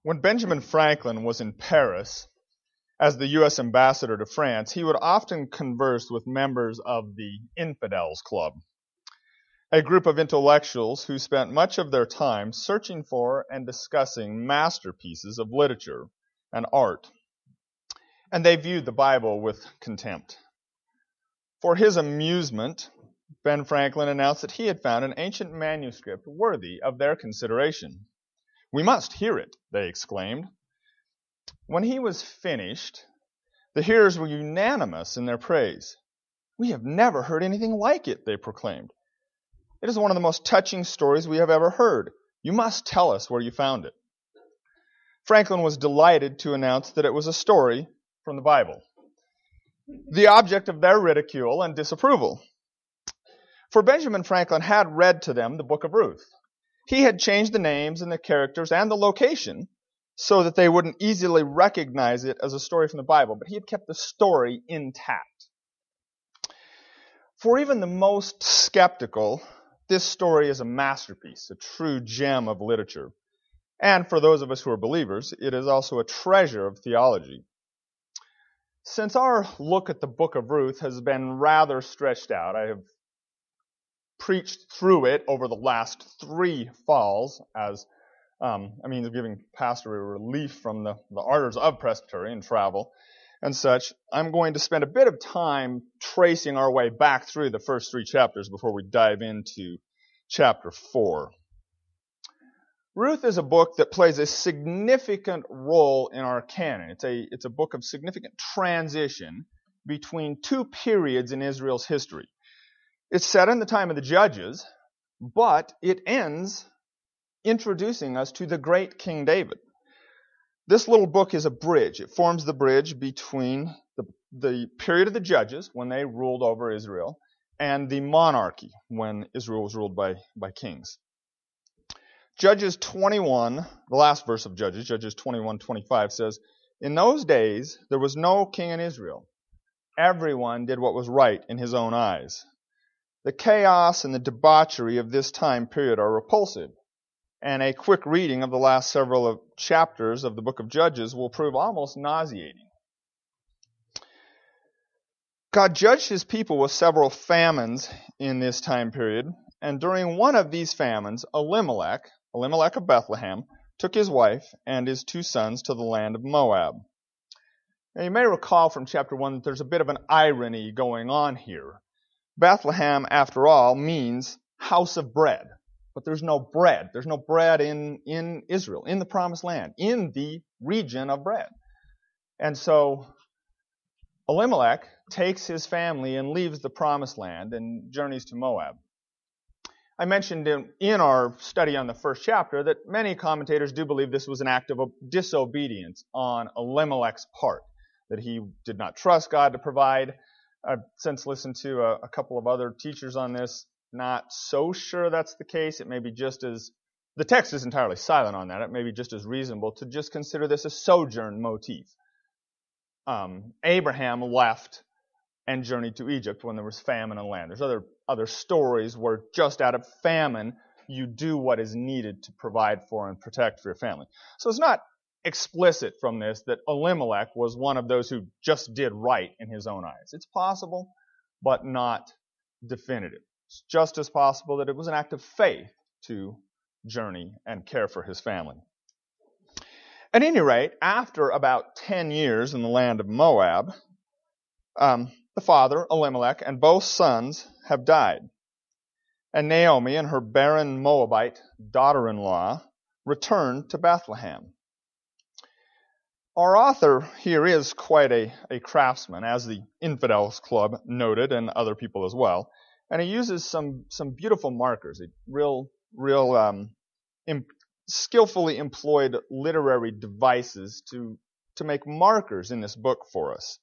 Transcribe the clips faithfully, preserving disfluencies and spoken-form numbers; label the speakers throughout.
Speaker 1: When Benjamin Franklin was in Paris as the U S ambassador to France, he would often converse with members of the Infidels Club, a group of intellectuals who spent much of their time searching for and discussing masterpieces of literature and art. And they viewed the Bible with contempt. For his amusement, Ben Franklin announced that he had found an ancient manuscript worthy of their consideration. "We must hear it," they exclaimed. When he was finished, the hearers were unanimous in their praise. "We have never heard anything like it," they proclaimed. "It is one of the most touching stories we have ever heard. You must tell us where you found it." Franklin was delighted to announce that it was a story from the Bible, the object of their ridicule and disapproval. For Benjamin Franklin had read to them the book of Ruth. He had changed the names and the characters and the location so that they wouldn't easily recognize it as a story from the Bible, but he had kept the story intact. For even the most skeptical, this story is a masterpiece, a true gem of literature. And for those of us who are believers, it is also a treasure of theology. Since our look at the book of Ruth has been rather stretched out, I have preached through it over the last three falls as um, a means of giving pastor a relief from the, the ardors of Presbyterian travel and such. I'm going to spend a bit of time tracing our way back through the first three chapters before we dive into chapter four. Ruth is a book that plays a significant role in our canon. It's a, it's a book of significant transition between two periods in Israel's history. It's set in the time of the Judges, but it ends introducing us to the great King David. This little book is a bridge. It forms the bridge between the, the period of the Judges, when they ruled over Israel, and the monarchy, when Israel was ruled by, by kings. Judges twenty-one, the last verse of Judges, Judges twenty-one twenty-five says, "In those days there was no king in Israel. Everyone did what was right in his own eyes." The chaos and the debauchery of this time period are repulsive, and a quick reading of the last several of chapters of the book of Judges will prove almost nauseating. God judged his people with several famines in this time period, and during one of these famines, Elimelech, Elimelech of Bethlehem, took his wife and his two sons to the land of Moab. Now you may recall from chapter one that there's a bit of an irony going on here. Bethlehem, after all, means house of bread. But there's no bread. There's no bread in, in Israel, in the promised land, in the region of bread. And so Elimelech takes his family and leaves the promised land and journeys to Moab. I mentioned in, in our study on the first chapter that many commentators do believe this was an act of disobedience on Elimelech's part, that he did not trust God to provide. I've since listened to a, a couple of other teachers on this. Not so sure that's the case. It may be just as, the text is entirely silent on that. It may be just as reasonable to just consider this a sojourn motif. Um, Abraham left and journeyed to Egypt when there was famine in the land. There's other, other stories where just out of famine, you do what is needed to provide for and protect for your family. So it's not explicit from this that Elimelech was one of those who just did right in his own eyes. It's possible, but not definitive. It's just as possible that it was an act of faith to journey and care for his family. At any rate, after about ten years in the land of Moab, um, the father, Elimelech, and both sons have died. And Naomi and her barren Moabite daughter-in-law returned to Bethlehem. Our author here is quite a, a craftsman, as the Infidels Club noted, and other people as well. And he uses some, some beautiful markers, real, real um, im- skillfully employed literary devices to, to make markers in this book for us.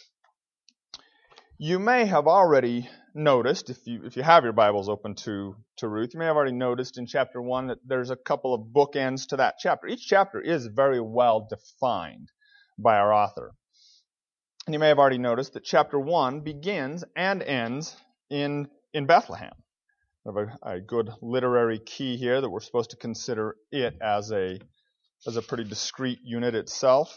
Speaker 1: You may have already noticed, if you if you have your Bibles open to, to Ruth, you may have already noticed in chapter one that there's a couple of bookends to that chapter. Each chapter is very well defined by our author. And you may have already noticed that chapter one begins and ends in, in Bethlehem. We have a, a good literary key here that we're supposed to consider it as a as a pretty discrete unit itself.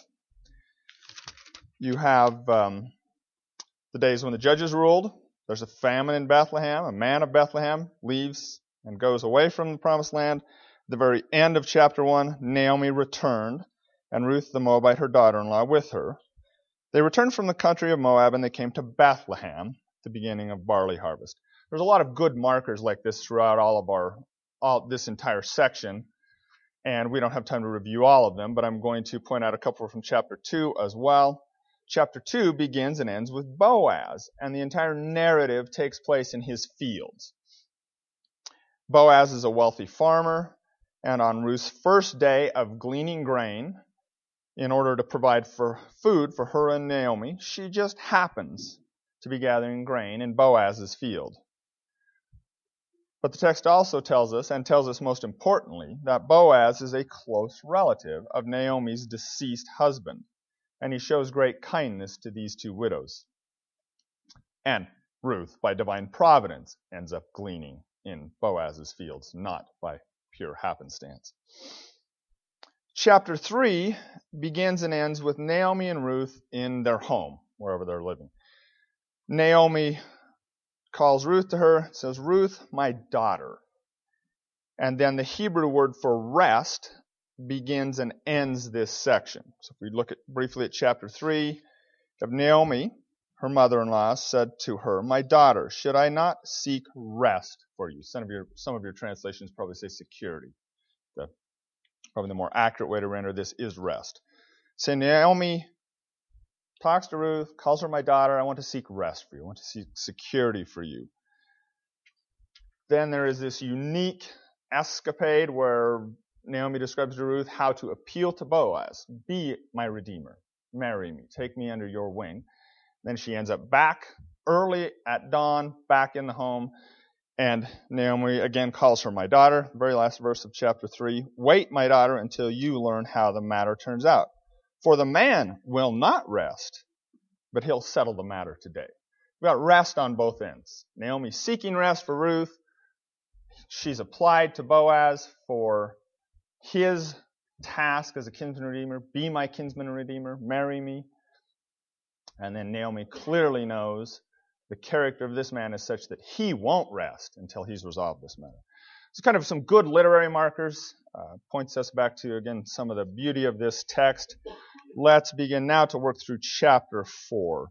Speaker 1: You have um, the days when the judges ruled. There's a famine in Bethlehem. A man of Bethlehem leaves and goes away from the promised land. At the very end of chapter one, Naomi returned, and Ruth the Moabite, her daughter-in-law, with her. They returned from the country of Moab, and they came to Bethlehem, the beginning of barley harvest. There's a lot of good markers like this throughout all of our, all this entire section, and we don't have time to review all of them, but I'm going to point out a couple from chapter two as well. Chapter two begins and ends with Boaz, and the entire narrative takes place in his fields. Boaz is a wealthy farmer, and on Ruth's first day of gleaning grain, in order to provide for food for her and Naomi, she just happens to be gathering grain in Boaz's field. But the text also tells us, and tells us most importantly, that Boaz is a close relative of Naomi's deceased husband, and he shows great kindness to these two widows. And Ruth, by divine providence, ends up gleaning in Boaz's fields, not by pure happenstance. Chapter three begins and ends with Naomi and Ruth in their home, wherever they're living. Naomi calls Ruth to her, says, "Ruth, my daughter." And then the Hebrew word for rest begins and ends this section. So if we look at briefly at chapter three, of Naomi, her mother-in-law, said to her, "My daughter, should I not seek rest for you?" Some of your, some of your translations probably say security. The, probably the more accurate way to render this is rest. So Naomi talks to Ruth, calls her my daughter. "I want to seek rest for you. I want to seek security for you." Then there is this unique escapade where Naomi describes to Ruth how to appeal to Boaz. "Be my redeemer. Marry me. Take me under your wing." Then she ends up back early at dawn, back in the home. And Naomi again calls her my daughter. The very last verse of chapter three. "Wait, my daughter, until you learn how the matter turns out. For the man will not rest, but he'll settle the matter today." We've got rest on both ends. Naomi seeking rest for Ruth. She's applied to Boaz for his task as a kinsman redeemer. "Be my kinsman redeemer. Marry me." And then Naomi clearly knows the character of this man is such that he won't rest until he's resolved this matter. It's kind of some good literary markers. Uh, points us back to, again, some of the beauty of this text. Let's begin now to work through chapter four.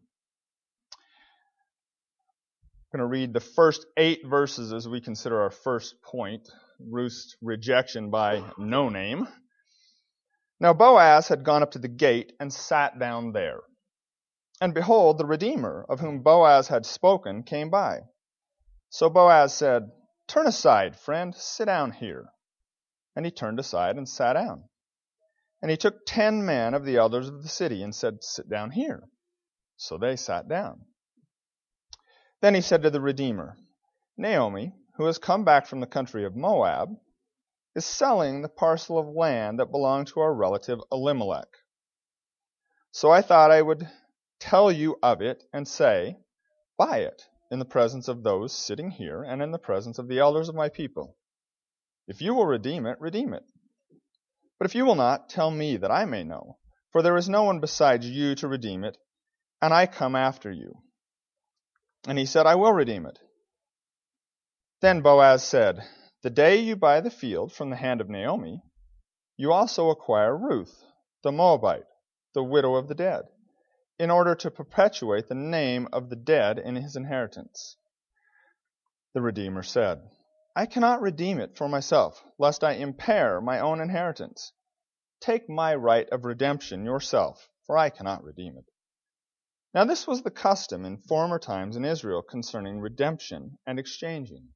Speaker 1: I'm going to read the first eight verses as we consider our first point, Ruth's rejection by no name. "Now Boaz had gone up to the gate and sat down there. And behold, the Redeemer, of whom Boaz had spoken, came by. So Boaz said, 'Turn aside, friend, sit down here.' And he turned aside and sat down. And he took ten men of the elders of the city and said, 'Sit down here.' So they sat down. Then he said to the Redeemer, 'Naomi, who has come back from the country of Moab, is selling the parcel of land that belonged to our relative Elimelech. So I thought I would tell you of it and say, buy it in the presence of those sitting here and in the presence of the elders of my people. If you will redeem it, redeem it. But if you will not, tell me that I may know, for there is no one besides you to redeem it, and I come after you.' And he said, 'I will redeem it.' Then Boaz said, 'The day you buy the field from the hand of Naomi, you also acquire Ruth, the Moabite, the widow of the dead, in order to perpetuate the name of the dead in his inheritance.' The Redeemer said, 'I cannot redeem it for myself, lest I impair my own inheritance. Take my right of redemption yourself, for I cannot redeem it.' Now this was the custom in former times in Israel concerning redemption and exchanging.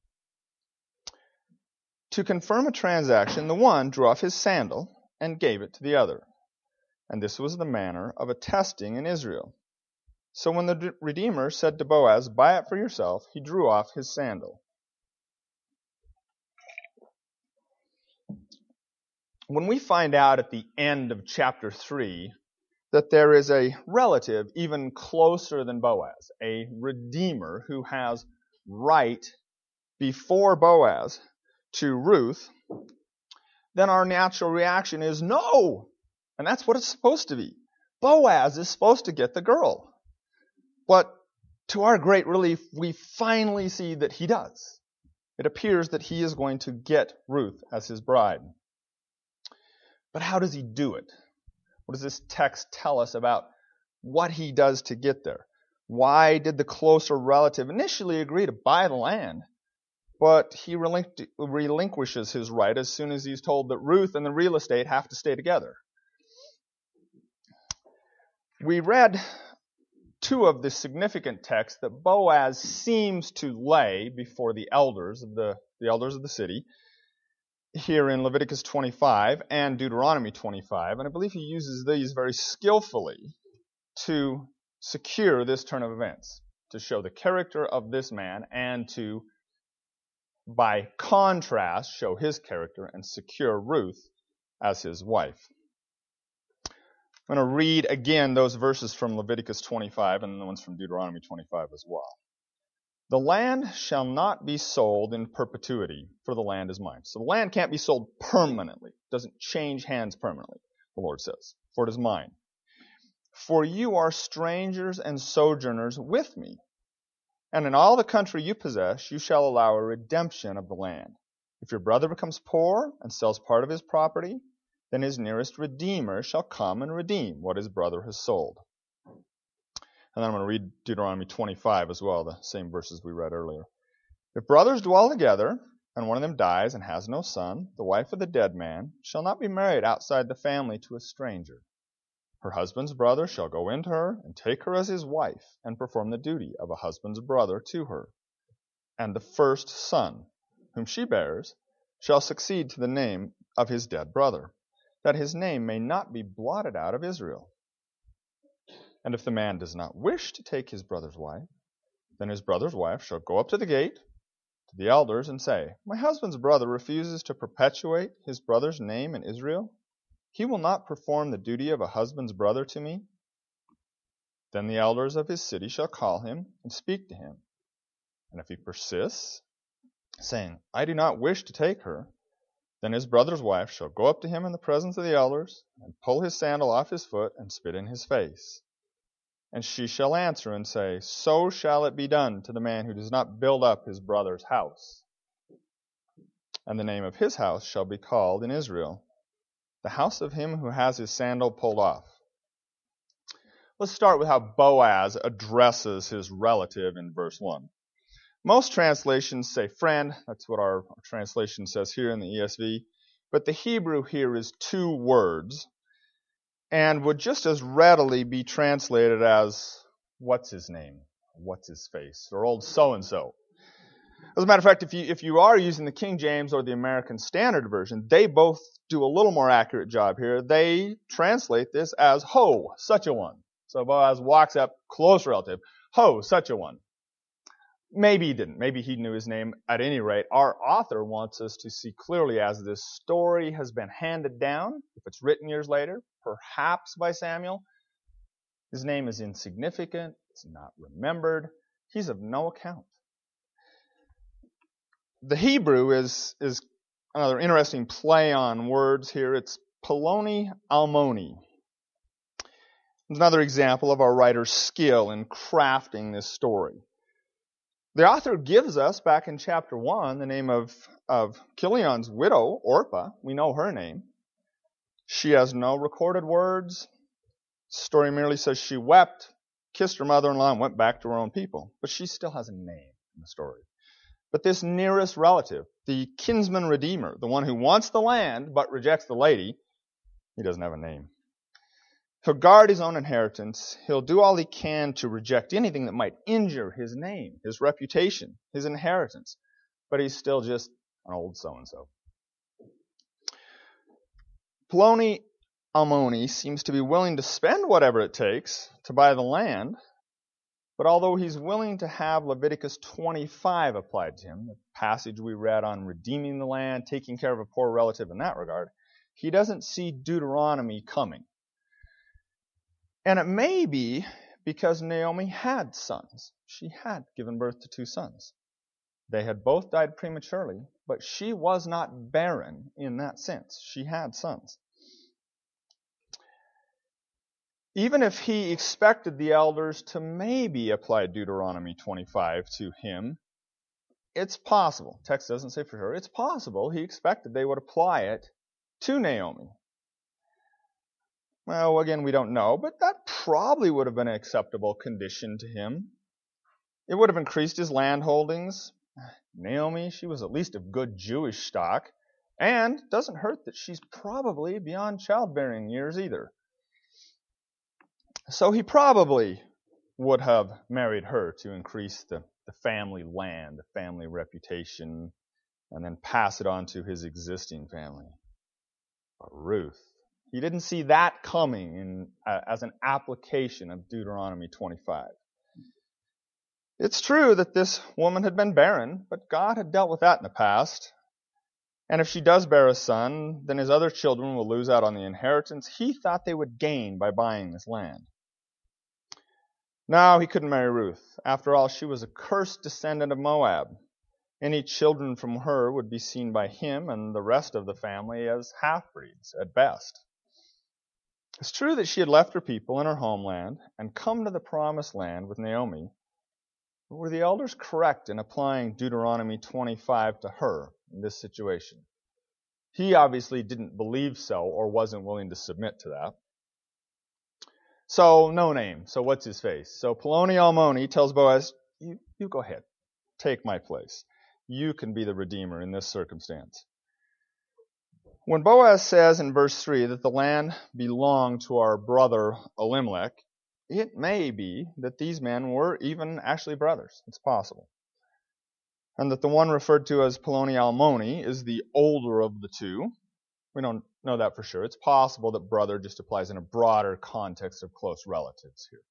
Speaker 1: To confirm a transaction, the one drew off his sandal and gave it to the other. And this was the manner of attesting in Israel. So when the Redeemer said to Boaz, 'Buy it for yourself,' he drew off his sandal." When we find out at the end of chapter three that there is a relative even closer than Boaz, a Redeemer who has right before Boaz to Ruth, then our natural reaction is no. And that's what it's supposed to be. Boaz is supposed to get the girl. But to our great relief, we finally see that he does. It appears that he is going to get Ruth as his bride. But how does he do it? What does this text tell us about what he does to get there? Why did the closer relative initially agree to buy the land, but he relinqu- relinquishes his right as soon as he's told that Ruth and the real estate have to stay together? We read two of the significant texts that Boaz seems to lay before the elders of the, the elders of the city here in Leviticus twenty-five and Deuteronomy twenty-five, and I believe he uses these very skillfully to secure this turn of events, to show the character of this man and to, by contrast, show his character and secure Ruth as his wife. I'm going to read again those verses from Leviticus twenty-five and the ones from Deuteronomy twenty-five as well. The land shall not be sold in perpetuity, for the land is mine. So the land can't be sold permanently. It doesn't change hands permanently, the Lord says, for it is mine. For you are strangers and sojourners with me, and in all the country you possess you shall allow a redemption of the land. If your brother becomes poor and sells part of his property, then his nearest redeemer shall come and redeem what his brother has sold. And then I'm going to read Deuteronomy twenty-five as well, the same verses we read earlier. If brothers dwell together, and one of them dies and has no son, the wife of the dead man shall not be married outside the family to a stranger. Her husband's brother shall go into her and take her as his wife and perform the duty of a husband's brother to her. And the first son, whom she bears, shall succeed to the name of his dead brother, that his name may not be blotted out of Israel. And if the man does not wish to take his brother's wife, then his brother's wife shall go up to the gate, to the elders, and say, My husband's brother refuses to perpetuate his brother's name in Israel. He will not perform the duty of a husband's brother to me. Then the elders of his city shall call him and speak to him. And if he persists, saying, I do not wish to take her, then his brother's wife shall go up to him in the presence of the elders, and pull his sandal off his foot, and spit in his face. And she shall answer and say, So shall it be done to the man who does not build up his brother's house. And the name of his house shall be called in Israel, the house of him who has his sandal pulled off. Let's start with how Boaz addresses his relative in verse one. Most translations say friend. That's what our translation says here in the E S V. But the Hebrew here is two words, and would just as readily be translated as, what's his name? What's his face? Or old so-and-so. As a matter of fact, if you, if you are using the King James or the American Standard Version, they both do a little more accurate job here. They translate this as, ho, such a one. So Boaz walks up, close relative, ho, such a one. Maybe he didn't. Maybe he knew his name. At any rate, our author wants us to see clearly as this story has been handed down, if it's written years later, perhaps by Samuel, his name is insignificant, it's not remembered, he's of no account. The Hebrew is, is another interesting play on words here. It's Poloni Almoni. It's another example of our writer's skill in crafting this story. The author gives us, back in chapter one, the name of, of Chilion's widow, Orpah. We know her name. She has no recorded words. The story merely says she wept, kissed her mother-in-law, and went back to her own people. But she still has a name in the story. But this nearest relative, the kinsman redeemer, the one who wants the land but rejects the lady, he doesn't have a name. He'll guard his own inheritance. He'll do all he can to reject anything that might injure his name, his reputation, his inheritance. But he's still just an old so-and-so. Poloni Almoni seems to be willing to spend whatever it takes to buy the land. But although he's willing to have Leviticus twenty-five applied to him, the passage we read on redeeming the land, taking care of a poor relative in that regard, he doesn't see Deuteronomy coming. And it may be because Naomi had sons. She had given birth to two sons. They had both died prematurely, but she was not barren in that sense. She had sons. Even if he expected the elders to maybe apply Deuteronomy twenty-five to him, it's possible. Text doesn't say for sure. It's possible he expected they would apply it to Naomi. Well, again, we don't know, but that probably would have been an acceptable condition to him. It would have increased his land holdings. Naomi, she was at least of good Jewish stock, and it doesn't hurt that she's probably beyond childbearing years either. So he probably would have married her to increase the, the family land, the family reputation, and then pass it on to his existing family. But Ruth, he didn't see that coming in, uh, as an application of Deuteronomy twenty-five. It's true that this woman had been barren, but God had dealt with that in the past. And if she does bear a son, then his other children will lose out on the inheritance he thought they would gain by buying this land. No, he couldn't marry Ruth. After all, she was a cursed descendant of Moab. Any children from her would be seen by him and the rest of the family as half-breeds at best. It's true that she had left her people in her homeland and come to the promised land with Naomi. But were the elders correct in applying Deuteronomy twenty-five to her in this situation? He obviously didn't believe so or wasn't willing to submit to that. So, no name. So what's his face? So Poloni Almoni tells Boaz, you, you go ahead. Take my place. You can be the redeemer in this circumstance. When Boaz says in verse three that the land belonged to our brother Elimelech, it may be that these men were even actually brothers. It's possible. And that the one referred to as Poloni Almoni is the older of the two. We don't know that for sure. It's possible that brother just applies in a broader context of close relatives here.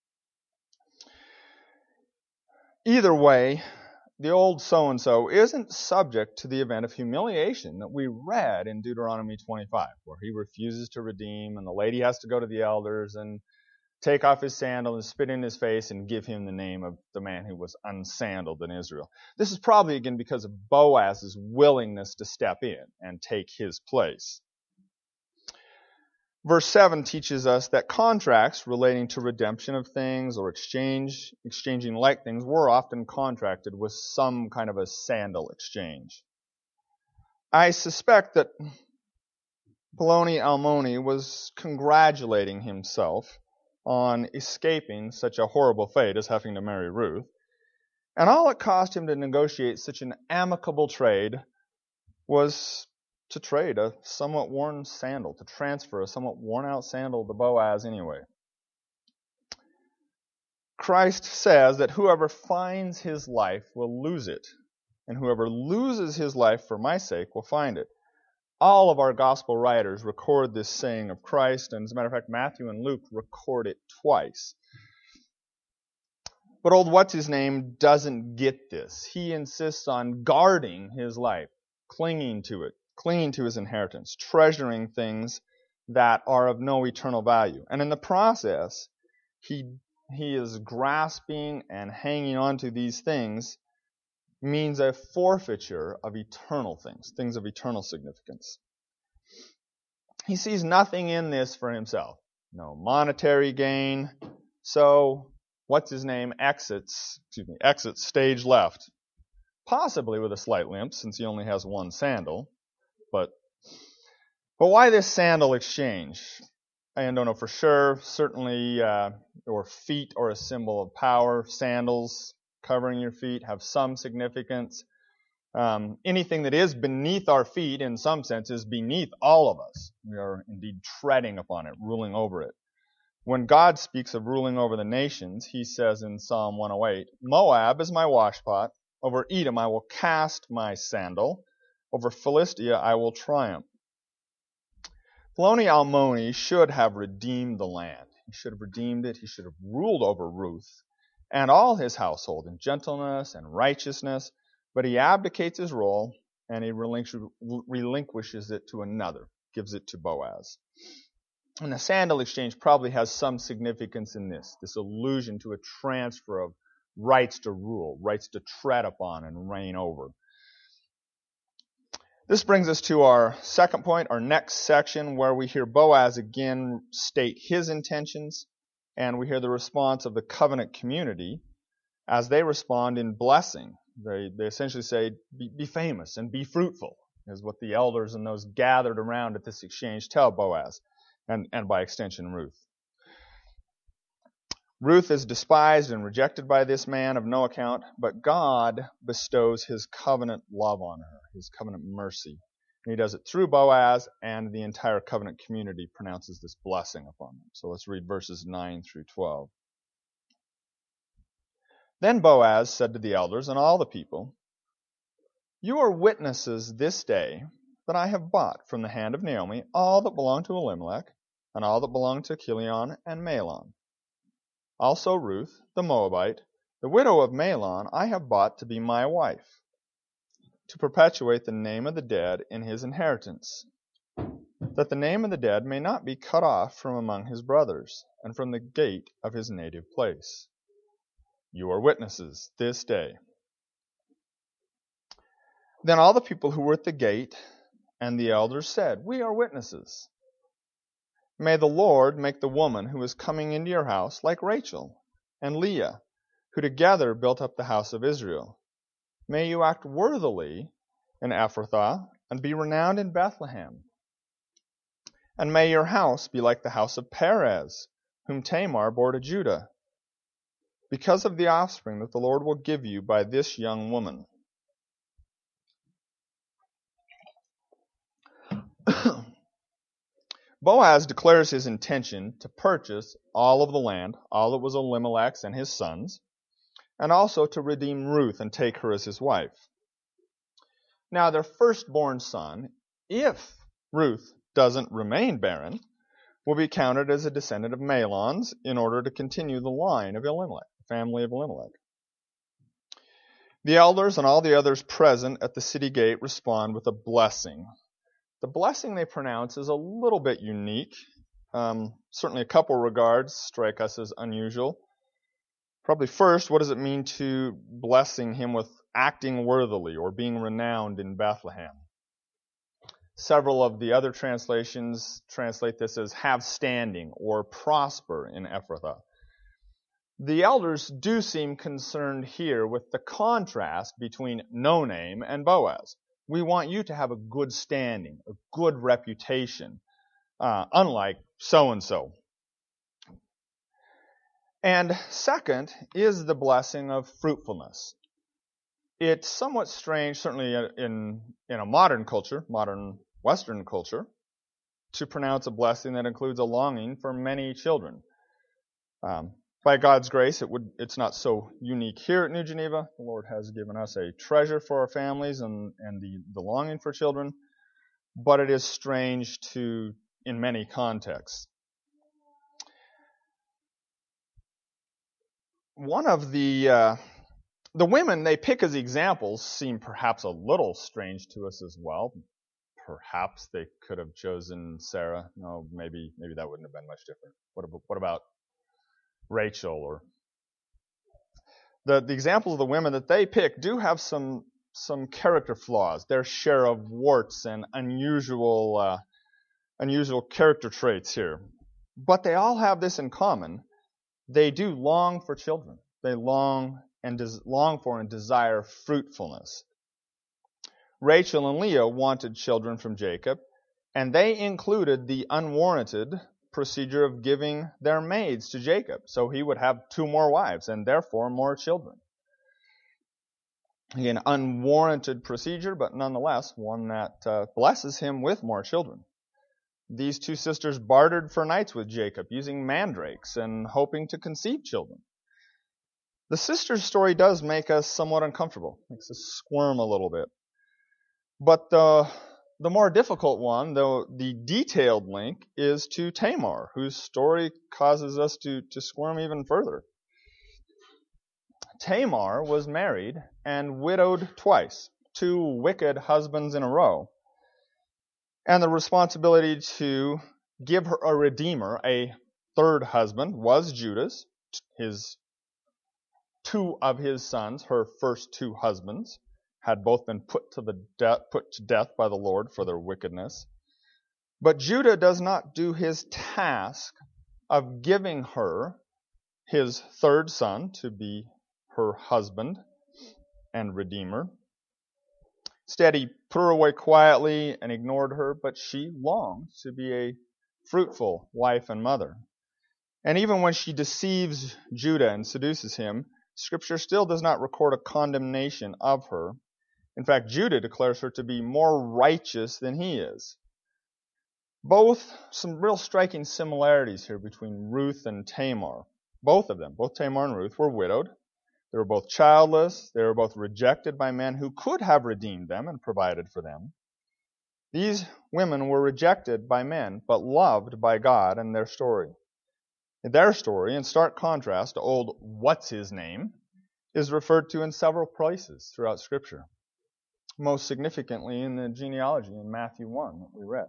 Speaker 1: Either way, the old so-and-so isn't subject to the event of humiliation that we read in Deuteronomy twenty-five, where he refuses to redeem and the lady has to go to the elders and take off his sandal and spit in his face and give him the name of the man who was unsandaled in Israel. This is probably, again, because of Boaz's willingness to step in and take his place. Verse seven teaches us that contracts relating to redemption of things or exchange, exchanging like things, were often contracted with some kind of a sandal exchange. I suspect that Poloni Almoni was congratulating himself on escaping such a horrible fate as having to marry Ruth. And all it cost him to negotiate such an amicable trade was to trade a somewhat worn sandal, to transfer a somewhat worn-out sandal to Boaz anyway. Christ says that whoever finds his life will lose it, and whoever loses his life for my sake will find it. All of our gospel writers record this saying of Christ, and as a matter of fact, Matthew and Luke record it twice. But old what's-his-name doesn't get this. He insists on guarding his life, clinging to it, clinging to his inheritance, treasuring things that are of no eternal value. And in the process, he, he is grasping and hanging on to these things means a forfeiture of eternal things, things of eternal significance. He sees nothing in this for himself. No monetary gain. So, what's his name exits, excuse me, exits stage left. Possibly with a slight limp since he only has one sandal. But, but why this sandal exchange? I don't know for sure. Certainly, uh, your feet are a symbol of power. Sandals covering your feet have some significance. Um, anything that is beneath our feet, in some sense, is beneath all of us. We are indeed treading upon it, ruling over it. When God speaks of ruling over the nations, he says in Psalm one oh eight, Moab is my washpot. Over Edom I will cast my sandal. Over Philistia I will triumph. Poloni Almoni should have redeemed the land. He should have redeemed it. He should have ruled over Ruth and all his household in gentleness and righteousness. But he abdicates his role and he relinquishes it to another, gives it to Boaz. And the sandal exchange probably has some significance in this, this allusion to a transfer of rights to rule, rights to tread upon and reign over. This brings us to our second point, our next section, where we hear Boaz again state his intentions, and we hear the response of the covenant community as they respond in blessing. They, they essentially say, be, be famous and be fruitful, is what the elders and those gathered around at this exchange tell Boaz, and, and by extension Ruth. Ruth is despised and rejected by this man of no account, but God bestows his covenant love on her, his covenant mercy. And he does it through Boaz, and the entire covenant community pronounces this blessing upon them. So let's read verses nine through twelve. Then Boaz said to the elders and all the people, "You are witnesses this day that I have bought from the hand of Naomi all that belonged to Elimelech, and all that belonged to Chilion and Mahlon. Also Ruth, the Moabite, the widow of Mahlon, I have bought to be my wife, to perpetuate the name of the dead in his inheritance, that the name of the dead may not be cut off from among his brothers, and from the gate of his native place. You are witnesses this day." Then all the people who were at the gate and the elders said, "We are witnesses. May the Lord make the woman who is coming into your house like Rachel and Leah, who together built up the house of Israel. May you act worthily in Ephrathah and be renowned in Bethlehem. And may your house be like the house of Perez, whom Tamar bore to Judah, because of the offspring that the Lord will give you by this young woman." Boaz declares his intention to purchase all of the land, all that was Elimelech's and his sons, and also to redeem Ruth and take her as his wife. Now, their firstborn son, if Ruth doesn't remain barren, will be counted as a descendant of Mahlon's in order to continue the line of Elimelech, the family of Elimelech. The elders and all the others present at the city gate respond with a blessing. The blessing they pronounce is a little bit unique. Um, certainly a couple regards strike us as unusual. Probably first, what does it mean to blessing him with acting worthily or being renowned in Bethlehem? Several of the other translations translate this as have standing or prosper in Ephrathah. The elders do seem concerned here with the contrast between no name and Boaz. We want you to have a good standing, a good reputation, uh, unlike so-and-so. And second is the blessing of fruitfulness. It's somewhat strange, certainly in, in a modern culture, modern Western culture, to pronounce a blessing that includes a longing for many children. Um, By God's grace, it would, it's not so unique here at New Geneva. The Lord has given us a treasure for our families and, and the, the longing for children, but it is strange to in many contexts. One of the uh, the women they pick as examples seem perhaps a little strange to us as well. Perhaps they could have chosen Sarah. No, maybe maybe that wouldn't have been much different. What about, what about Rachel? Or the the examples of the women that they pick do have some some character flaws. Their share of warts and unusual uh, unusual character traits here, but they all have this in common: they do long for children. They long and des- long for and desire fruitfulness. Rachel and Leah wanted children from Jacob, and they included the unwarranted procedure of giving their maids to Jacob, so he would have two more wives and therefore more children. Again, unwarranted procedure, but nonetheless one that uh, blesses him with more children. These two sisters bartered for nights with Jacob, using mandrakes and hoping to conceive children. The sisters' story does make us somewhat uncomfortable, makes us squirm a little bit. But the The more difficult one, though the detailed link, is to Tamar, whose story causes us to, to squirm even further. Tamar was married and widowed twice, two wicked husbands in a row. And the responsibility to give her a redeemer, a third husband, was Judah's, his two of his sons, her first two husbands, had both been put to the de- put to death by the Lord for their wickedness. But Judah does not do his task of giving her his third son to be her husband and redeemer. Instead, he put her away quietly and ignored her, but she longed to be a fruitful wife and mother. And even when she deceives Judah and seduces him, Scripture still does not record a condemnation of her. In fact, Judah declares her to be more righteous than he is. Both, some real striking similarities here between Ruth and Tamar. Both of them, both Tamar and Ruth, were widowed. They were both childless. They were both rejected by men who could have redeemed them and provided for them. These women were rejected by men, but loved by God in their story. Their story, in stark contrast to old what's-his-name, is referred to in several places throughout Scripture. Most significantly in the genealogy in Matthew one that we read.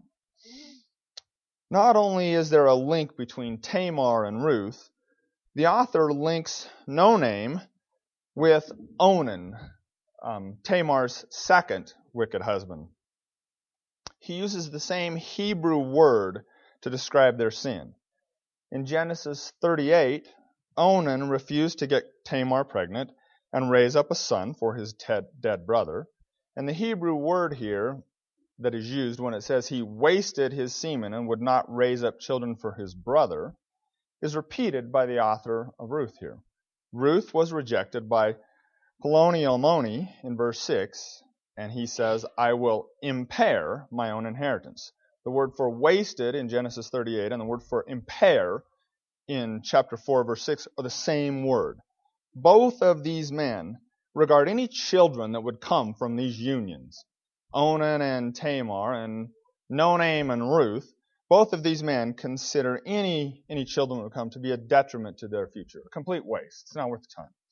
Speaker 1: Not only is there a link between Tamar and Ruth, the author links No Name with Onan, um, Tamar's second wicked husband. He uses the same Hebrew word to describe their sin. In Genesis thirty-eight, Onan refused to get Tamar pregnant and raise up a son for his dead brother. And the Hebrew word here that is used when it says he wasted his semen and would not raise up children for his brother is repeated by the author of Ruth here. Ruth was rejected by Peloni Elmoni in verse six, and he says, I will impair my own inheritance. The word for wasted in Genesis thirty-eight and the word for impair in chapter four, verse six are the same word. Both of these men regard any children that would come from these unions, Onan and Tamar and No Name and Ruth, both of these men consider any, any children that would come to be a detriment to their future, a complete waste. It's not worth the time.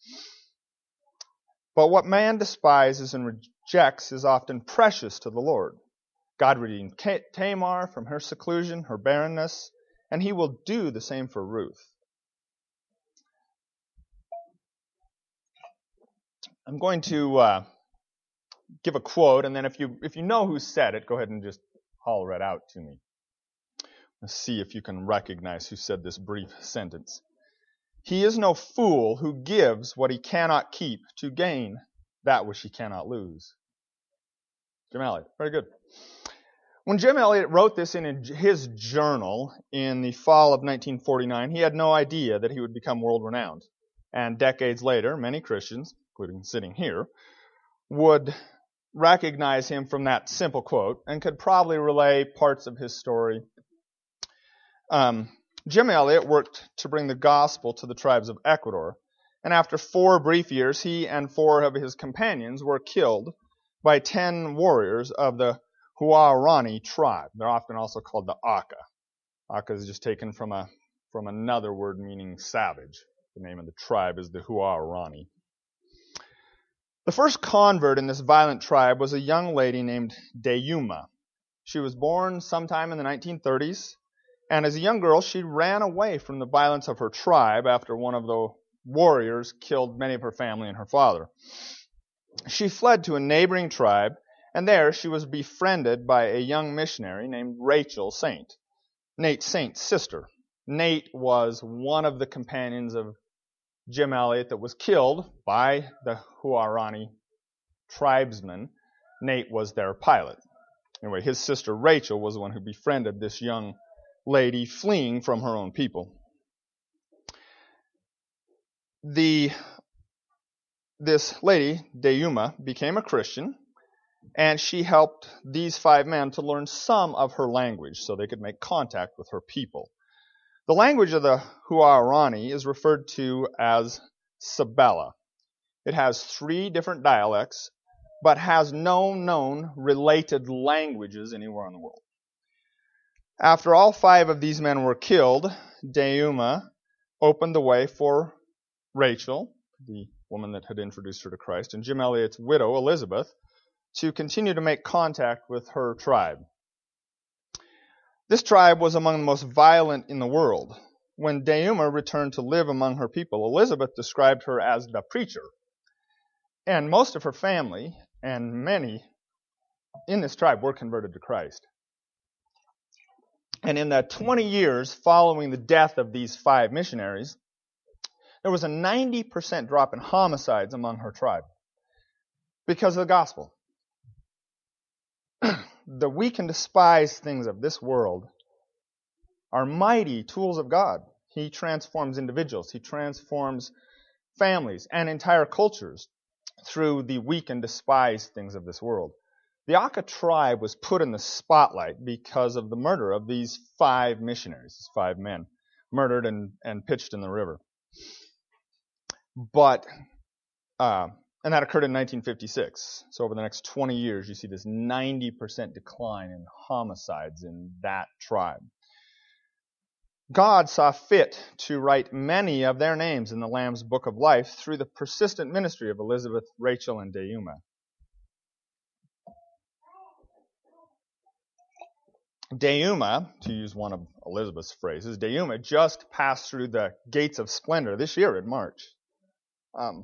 Speaker 1: But what man despises and rejects is often precious to the Lord. God redeemed Tamar from her seclusion, her barrenness, and he will do the same for Ruth. I'm going to uh, give a quote, and then if you if you know who said it, go ahead and just holler it out to me. Let's see if you can recognize who said this brief sentence. He is no fool who gives what he cannot keep to gain that which he cannot lose. Jim Elliot, very good. When Jim Elliot wrote this in his journal in the fall of nineteen forty-nine, he had no idea that he would become world-renowned. And decades later, many Christians, including sitting here, would recognize him from that simple quote and could probably relay parts of his story. Um, Jim Elliot worked to bring the gospel to the tribes of Ecuador, and after four brief years, he and four of his companions were killed by ten warriors of the Huaorani tribe. They're often also called the Aka. Aka is just taken from a from another word meaning savage. The name of the tribe is the Huaorani. The first convert in this violent tribe was a young lady named Deyuma. She was born sometime in the nineteen thirties, and as a young girl, she ran away from the violence of her tribe after one of the warriors killed many of her family and her father. She fled to a neighboring tribe, and there she was befriended by a young missionary named Rachel Saint, Nate Saint's sister. Nate was one of the companions of Jim Elliot that was killed by the Huaorani tribesmen. Nate was their pilot. Anyway, his sister Rachel was the one who befriended this young lady fleeing from her own people. The This lady, Deyuma, became a Christian, and she helped these five men to learn some of her language so they could make contact with her people. The language of the Huaorani is referred to as Sabella. It has three different dialects, but has no known related languages anywhere in the world. After all five of these men were killed, Deyuma opened the way for Rachel, the woman that had introduced her to Christ, and Jim Elliot's widow, Elizabeth, to continue to make contact with her tribe. This tribe was among the most violent in the world. When Deyuma returned to live among her people, Elizabeth described her as the preacher. And most of her family and many in this tribe were converted to Christ. And in the twenty years following the death of these five missionaries, there was a ninety percent drop in homicides among her tribe because of the gospel. The weak and despised things of this world are mighty tools of God. He transforms individuals. He transforms families and entire cultures through the weak and despised things of this world. The Aka tribe was put in the spotlight because of the murder of these five missionaries, these five men, murdered and, and pitched in the river. But, uh, and that occurred in nineteen fifty-six. So over the next twenty years, you see this ninety percent decline in homicides in that tribe. God saw fit to write many of their names in the Lamb's Book of Life through the persistent ministry of Elizabeth, Rachel, and Deuma. Deuma, to use one of Elizabeth's phrases, Deuma just passed through the gates of splendor this year in March. Um,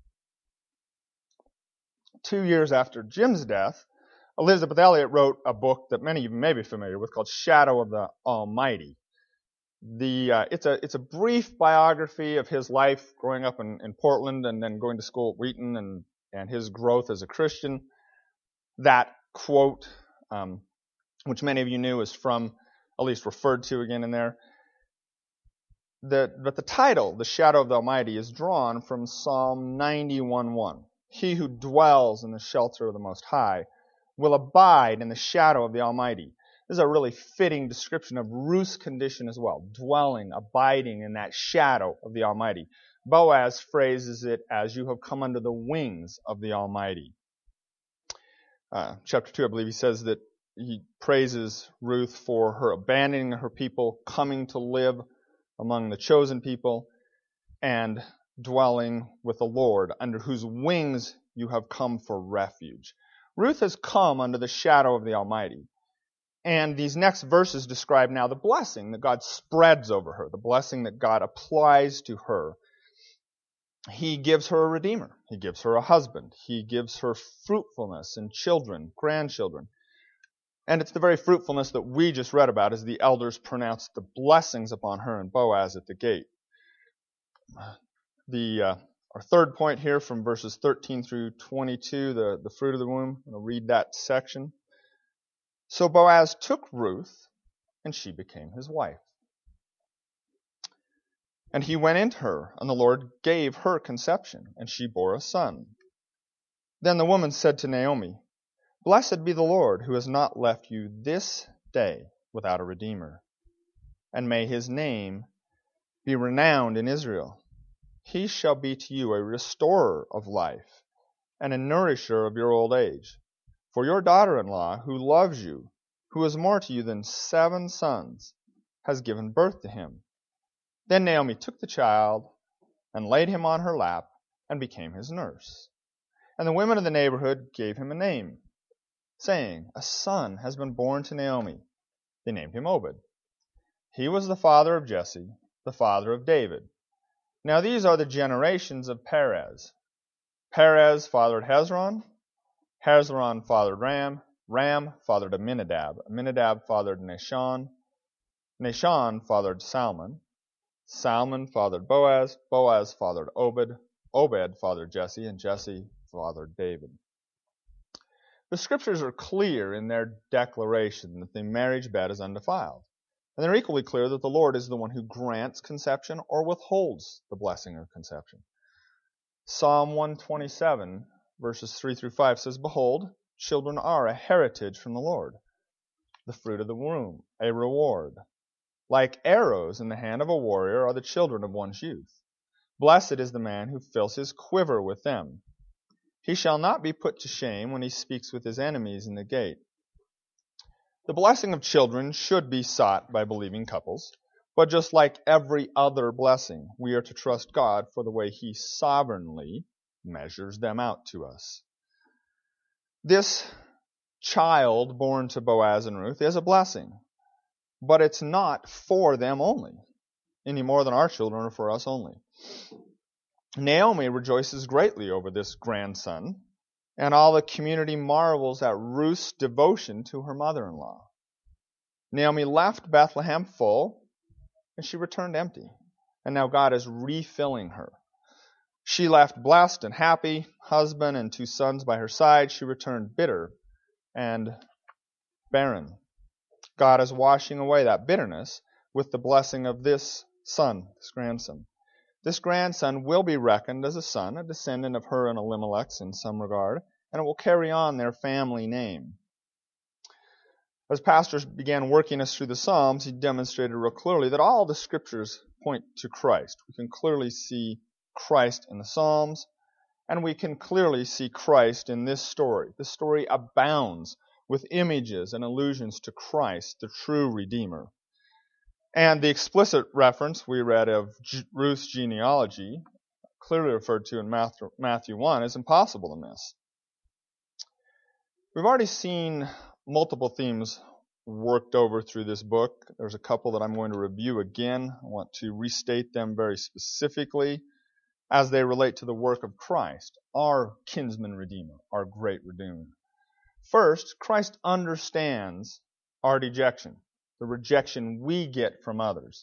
Speaker 1: two years after Jim's death, Elizabeth Elliot wrote a book that many of you may be familiar with called Shadow of the Almighty. The uh, it's a it's a brief biography of his life growing up in, in Portland and then going to school at Wheaton and, and his growth as a Christian. That quote, um, which many of you knew, is from, at least referred to again in there. The, but the title, The Shadow of the Almighty, is drawn from Psalm ninety-one one. He who dwells in the shelter of the Most High will abide in the shadow of the Almighty. This is a really fitting description of Ruth's condition as well, dwelling, abiding in that shadow of the Almighty. Boaz phrases it as, you have come under the wings of the Almighty. Uh, chapter two, I believe he says that he praises Ruth for her abandoning her people, coming to live among the chosen people, and dwelling with the Lord, under whose wings you have come for refuge. Ruth has come under the shadow of the Almighty. And these next verses describe now the blessing that God spreads over her, the blessing that God applies to her. He gives her a redeemer. He gives her a husband. He gives her fruitfulness and children, grandchildren. And it's the very fruitfulness that we just read about as the elders pronounced the blessings upon her and Boaz at the gate. The uh, our third point here from verses thirteen through twenty-two, the, the fruit of the womb. I'm going to read that section. So Boaz took Ruth, and she became his wife. And he went into her, and the Lord gave her conception, and she bore a son. Then the woman said to Naomi, Blessed be the Lord, who has not left you this day without a redeemer. And may his name be renowned in Israel. He shall be to you a restorer of life, and a nourisher of your old age. For your daughter-in-law, who loves you, who is more to you than seven sons, has given birth to him. Then Naomi took the child and laid him on her lap and became his nurse. And the women of the neighborhood gave him a name, saying, A son has been born to Naomi. They named him Obed. He was the father of Jesse, the father of David. Now these are the generations of Perez. Perez fathered Hezron. Hezron fathered Ram. Ram fathered Aminadab. Aminadab fathered Nahshon. Nahshon fathered Salmon. Salmon fathered Boaz. Boaz fathered Obed. Obed fathered Jesse. And Jesse fathered David. The scriptures are clear in their declaration that the marriage bed is undefiled. And they're equally clear that the Lord is the one who grants conception or withholds the blessing of conception. Psalm one twenty-seven, verses three through five says, Behold, children are a heritage from the Lord, the fruit of the womb, a reward. Like arrows in the hand of a warrior are the children of one's youth. Blessed is the man who fills his quiver with them. He shall not be put to shame when he speaks with his enemies in the gate. The blessing of children should be sought by believing couples, but just like every other blessing, we are to trust God for the way He sovereignly measures them out to us. This child born to Boaz and Ruth is a blessing, but it's not for them only, any more than our children are for us only. Naomi rejoices greatly over this grandson, And all the community marvels at Ruth's devotion to her mother-in-law. Naomi left Bethlehem full, and she returned empty. And now God is refilling her. She left blessed and happy, husband and two sons by her side. She returned bitter and barren. God is washing away that bitterness with the blessing of this son, this grandson. This grandson will be reckoned as a son, a descendant of her and Elimelech's in some regard, and it will carry on their family name. As pastors began working us through the Psalms, he demonstrated real clearly that all the scriptures point to Christ. We can clearly see Christ in the Psalms, and we can clearly see Christ in this story. This story abounds with images and allusions to Christ, the true Redeemer. And the explicit reference we read of Ruth's genealogy, clearly referred to in Matthew one, is impossible to miss. We've already seen multiple themes worked over through this book. There's a couple that I'm going to review again. I want to restate them very specifically as they relate to the work of Christ, our kinsman redeemer, our great redeemer. First, Christ understands our dejection, the rejection we get from others.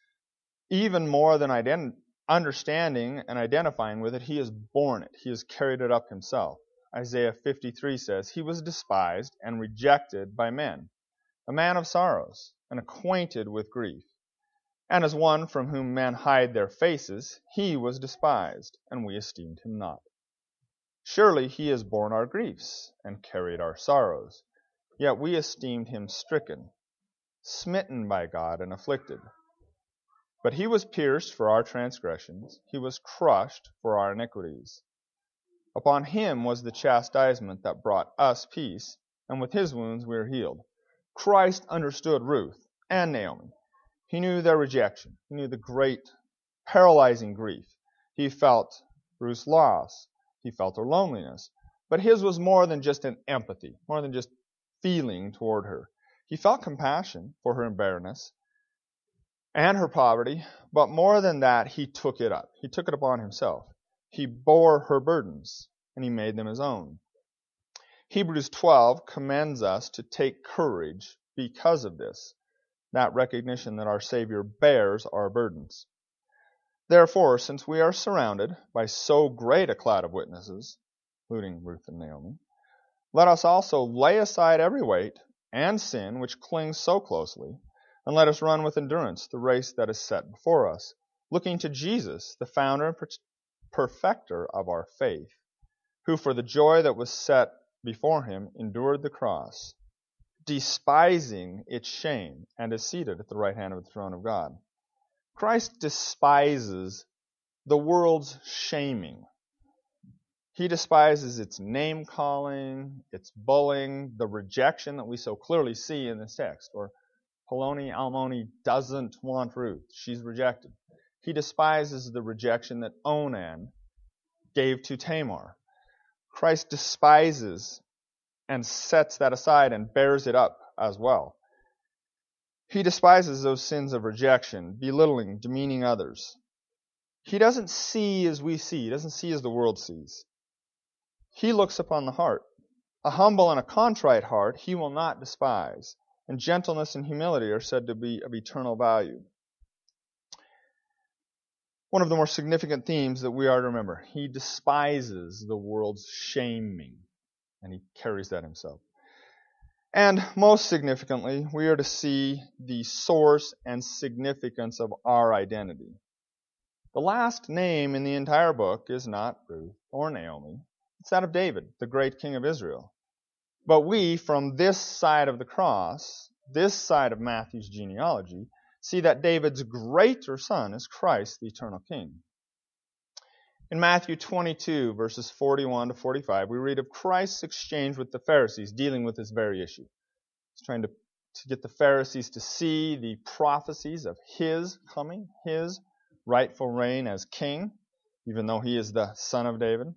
Speaker 1: Even more than ident- understanding and identifying with it, he has borne it. He has carried it up himself. Isaiah fifty-three says, "He was despised and rejected by men, a man of sorrows and acquainted with grief. And as one from whom men hide their faces, he was despised, and we esteemed him not. Surely he has borne our griefs and carried our sorrows, yet we esteemed him stricken, smitten by God, and afflicted. But he was pierced for our transgressions, he was crushed for our iniquities. Upon him was the chastisement that brought us peace, and with his wounds we are healed." Christ understood Ruth and Naomi. He knew their rejection. He knew the great, paralyzing grief. He felt Ruth's loss. He felt her loneliness. But his was more than just an empathy, more than just feeling toward her. He felt compassion for her barrenness and her poverty, but more than that, he took it up. He took it upon himself. He bore her burdens, and he made them his own. Hebrews twelve commends us to take courage because of this, that recognition that our Savior bears our burdens. Therefore, since we are surrounded by so great a cloud of witnesses, including Ruth and Naomi, let us also lay aside every weight and sin which clings so closely, and let us run with endurance the race that is set before us, looking to Jesus, the founder and perfecter of our faith, who for the joy that was set before him endured the cross, despising its shame, and is seated at the right hand of the throne of God. Christ despises the world's shaming. He despises its name-calling, its bullying, the rejection that we so clearly see in this text. Or Poloni Almoni doesn't want Ruth. She's rejected. He despises the rejection that Onan gave to Tamar. Christ despises and sets that aside and bears it up as well. He despises those sins of rejection, belittling, demeaning others. He doesn't see as we see. He doesn't see as the world sees. He looks upon the heart. A humble and a contrite heart he will not despise, and gentleness and humility are said to be of eternal value. One of the more significant themes that we are to remember, he despises the world's shaming, and he carries that himself. And most significantly, we are to see the source and significance of our identity. The last name in the entire book is not Ruth or Naomi. It's that of David, the great king of Israel. But we, from this side of the cross, this side of Matthew's genealogy, see that David's greater son is Christ, the eternal king. In Matthew twenty-two, verses forty-one to forty-five, we read of Christ's exchange with the Pharisees dealing with this very issue. He's trying to, to get the Pharisees to see the prophecies of his coming, his rightful reign as king, even though he is the son of David.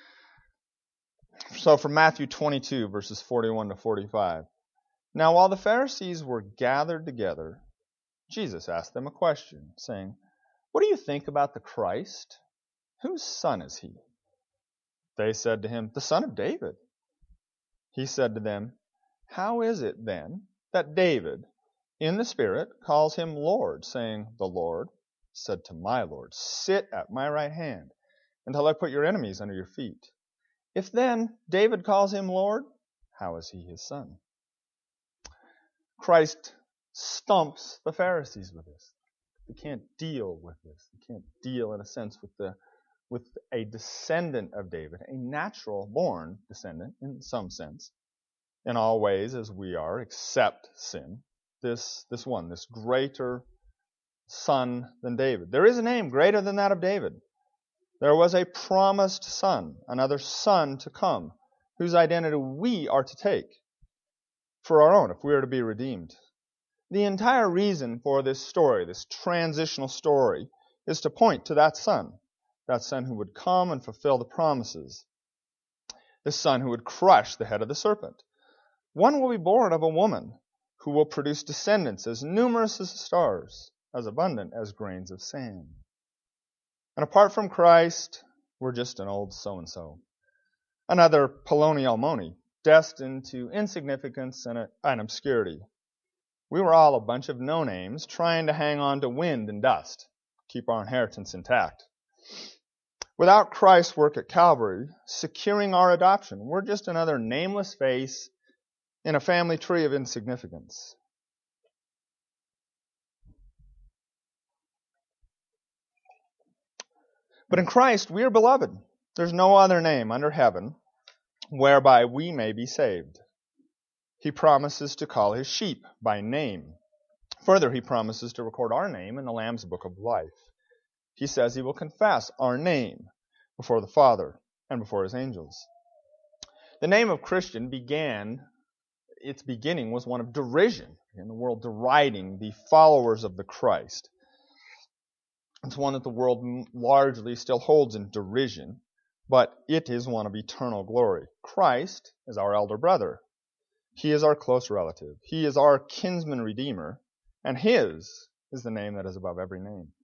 Speaker 1: So from Matthew twenty-two, verses forty-one to forty-five. Now while the Pharisees were gathered together, Jesus asked them a question, saying, "What do you think about the Christ? Whose son is he?" They said to him, "The Son of David." He said to them, "How is it then that David, in the Spirit, calls him Lord, saying, 'The Lord said to my Lord, sit at my right hand until I put your enemies under your feet'? If then David calls him Lord, how is he his son?" Christ stumps the Pharisees with this. They can't deal with this. They can't deal, in a sense, with the with a descendant of David, a natural-born descendant, in some sense, in all ways as we are, except sin. This, this one, this greater son than David. There is a name greater than that of David. There was a promised son, another son to come, whose identity we are to take for our own, if we are to be redeemed. The entire reason for this story, this transitional story, is to point to that son, that son who would come and fulfill the promises, the son who would crush the head of the serpent. One will be born of a woman who will produce descendants as numerous as the stars, as abundant as grains of sand. And apart from Christ, we're just an old so-and-so, another Poloni Almoni, destined to insignificance and, and obscurity. We were all a bunch of no-names trying to hang on to wind and dust, keep our inheritance intact. Without Christ's work at Calvary, securing our adoption, we're just another nameless face in a family tree of insignificance. But in Christ, we are beloved. There's no other name under heaven whereby we may be saved. He promises to call his sheep by name. Further, he promises to record our name in the Lamb's Book of Life. He says he will confess our name before the Father and before his angels. The name of Christian began, its beginning was one of derision, in the world deriding the followers of the Christ. It's one that the world largely still holds in derision, but it is one of eternal glory. Christ is our elder brother. He is our close relative. He is our kinsman redeemer, and his is the name that is above every name.